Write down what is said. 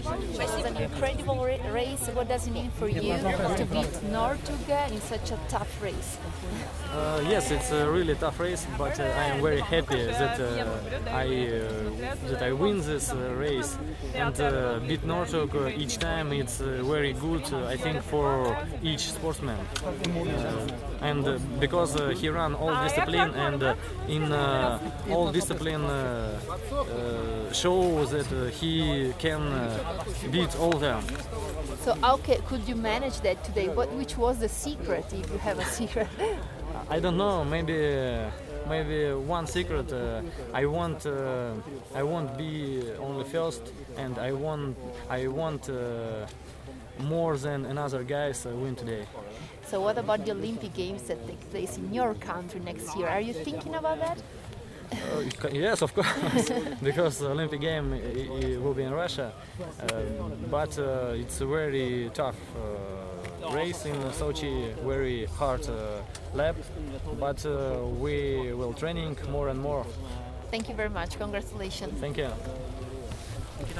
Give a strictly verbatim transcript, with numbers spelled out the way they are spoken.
It was an incredible ra- race. What does it mean for you to beat Northuga in such a tough race? Uh, yes, it's a really tough race, but uh, I am very happy that uh, I uh, that I win this uh, race and uh, beat Northug uh, each time. It's uh, very good, uh, I think, for each sportsman, uh, and uh, because uh, he ran all discipline and uh, in uh, all discipline uh, uh, shows that uh, he can uh, beat all them. So how ca- could you manage that today? What, which was the secret, if you have a secret? I don't know. Maybe, uh, maybe one secret. Uh, I want, uh, I won't be only first, and I want, I want uh, more than another guys uh, win today. So what about the Olympic Games that take place in your country next year? Are you thinking about that? Uh, yes, of course, because the Olympic game i- i- will be in Russia, uh, but uh, it's a very tough uh, race in Sochi, very hard uh, lap, but uh, we will training more and more. Thank you very much. Congratulations. Thank you.